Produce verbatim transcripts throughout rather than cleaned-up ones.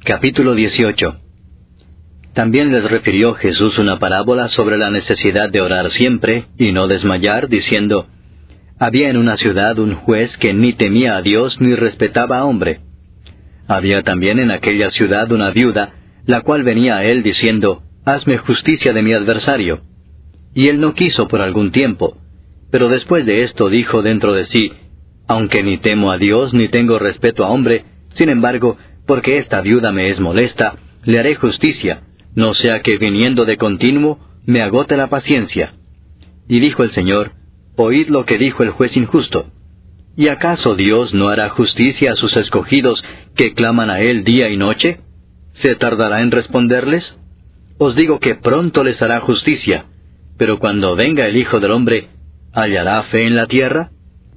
Capítulo dieciocho. También les refirió Jesús una parábola sobre la necesidad de orar siempre y no desmayar, diciendo: Había en una ciudad un juez que ni temía a Dios ni respetaba a hombre. Había también en aquella ciudad una viuda, la cual venía a él diciendo: Hazme justicia de mi adversario. Y él no quiso por algún tiempo, pero después de esto dijo dentro de sí: Aunque ni temo a Dios ni tengo respeto a hombre, sin embargo, porque esta viuda me es molesta, le haré justicia, no sea que viniendo de continuo me agote la paciencia. Y dijo el Señor: Oíd lo que dijo el juez injusto. ¿Y acaso Dios no hará justicia a sus escogidos que claman a Él día y noche? ¿Se tardará en responderles? Os digo que pronto les hará justicia, pero cuando venga el Hijo del Hombre, ¿hallará fe en la tierra?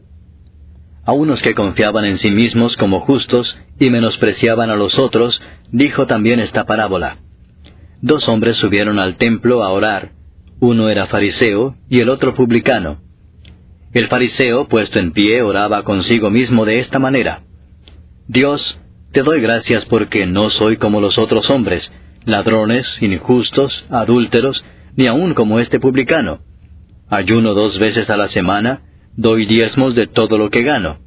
A unos que confiaban en sí mismos como justos y menospreciaban a los otros, dijo también esta parábola. Dos hombres subieron al templo a orar. Uno era fariseo y el otro publicano. El fariseo, puesto en pie, oraba consigo mismo de esta manera: Dios, te doy gracias porque no soy como los otros hombres, ladrones, injustos, adúlteros, ni aun como este publicano. Ayuno dos veces a la semana, doy diezmos de todo lo que gano.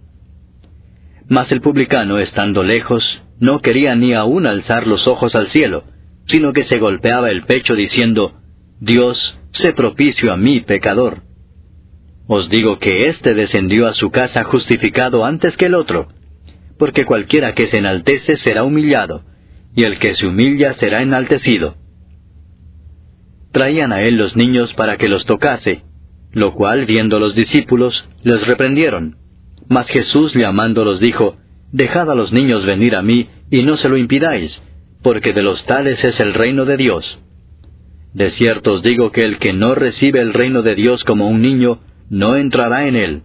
Mas el publicano, estando lejos, no quería ni aun alzar los ojos al cielo, sino que se golpeaba el pecho diciendo: Dios, sé propicio a mí, pecador. Os digo que éste descendió a su casa justificado antes que el otro, porque cualquiera que se enaltece será humillado, y el que se humilla será enaltecido. Traían a él los niños para que los tocase, lo cual, viendo los discípulos, les reprendieron. Mas Jesús, llamándolos, dijo: Dejad a los niños venir a mí, y no se lo impidáis, porque de los tales es el reino de Dios. De cierto os digo que el que no recibe el reino de Dios como un niño, no entrará en él.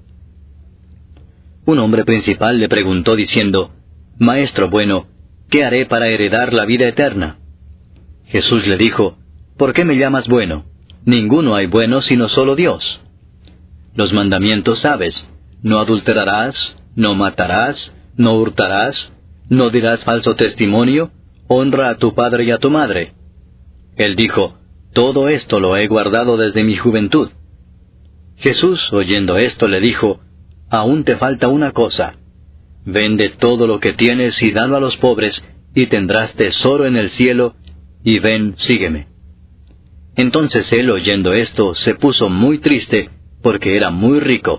Un hombre principal le preguntó diciendo: Maestro bueno, ¿qué haré para heredar la vida eterna? Jesús le dijo: ¿Por qué me llamas bueno? Ninguno hay bueno sino solo Dios. Los mandamientos sabes: no adulterarás, no matarás, no hurtarás, no dirás falso testimonio, honra a tu padre y a tu madre. Él dijo: Todo esto lo he guardado desde mi juventud. Jesús, oyendo esto, le dijo: Aún te falta una cosa. Vende todo lo que tienes y dalo a los pobres, y tendrás tesoro en el cielo, y ven, sígueme. Entonces él, oyendo esto, se puso muy triste, porque era muy rico.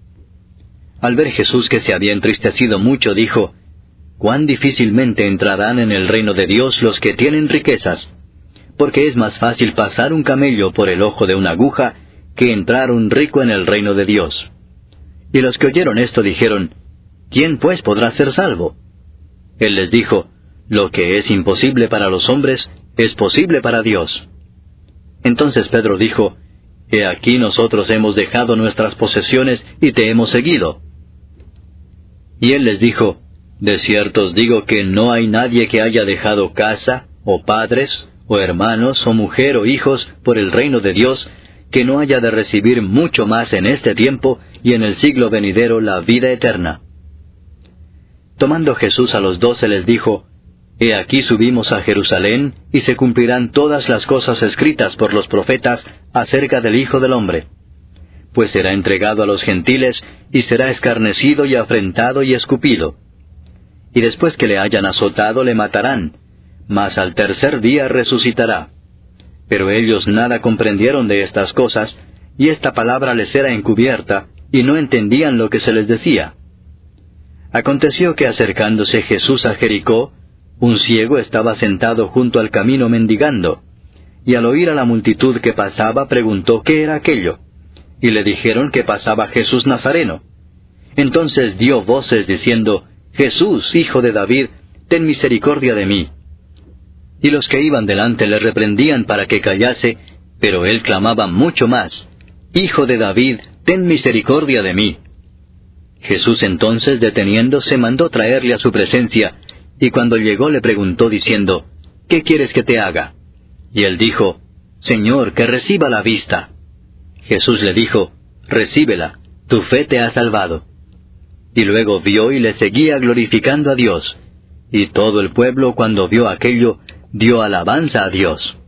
Al ver Jesús que se había entristecido mucho, dijo: Cuán difícilmente entrarán en el reino de Dios los que tienen riquezas, porque es más fácil pasar un camello por el ojo de una aguja, que entrar un rico en el reino de Dios. Y los que oyeron esto dijeron: ¿Quién pues podrá ser salvo? Él les dijo: Lo que es imposible para los hombres, es posible para Dios. Entonces Pedro dijo: He aquí nosotros hemos dejado nuestras posesiones y te hemos seguido. Y él les dijo: De cierto os digo que no hay nadie que haya dejado casa, o padres, o hermanos, o mujer, o hijos, por el reino de Dios, que no haya de recibir mucho más en este tiempo y en el siglo venidero la vida eterna. Tomando Jesús a los doce les dijo: He aquí subimos a Jerusalén, y se cumplirán todas las cosas escritas por los profetas acerca del Hijo del Hombre. Pues será entregado a los gentiles, y será escarnecido y afrentado y escupido. Y después que le hayan azotado le matarán, mas al tercer día resucitará. Pero ellos nada comprendieron de estas cosas, y esta palabra les era encubierta, y no entendían lo que se les decía. Aconteció que acercándose Jesús a Jericó, un ciego estaba sentado junto al camino mendigando, y al oír a la multitud que pasaba preguntó qué era aquello, y le dijeron que pasaba Jesús Nazareno. Entonces dio voces diciendo: Jesús, Hijo de David, ten misericordia de mí. Y los que iban delante le reprendían para que callase, pero él clamaba mucho más: Hijo de David, ten misericordia de mí. Jesús entonces, deteniéndose, mandó traerle a su presencia, y cuando llegó le preguntó diciendo: ¿Qué quieres que te haga? Y él dijo: Señor, que reciba la vista. Jesús le dijo: Recíbela, tu fe te ha salvado. Y luego vio y le seguía glorificando a Dios. Y todo el pueblo, cuando vio aquello, dio alabanza a Dios.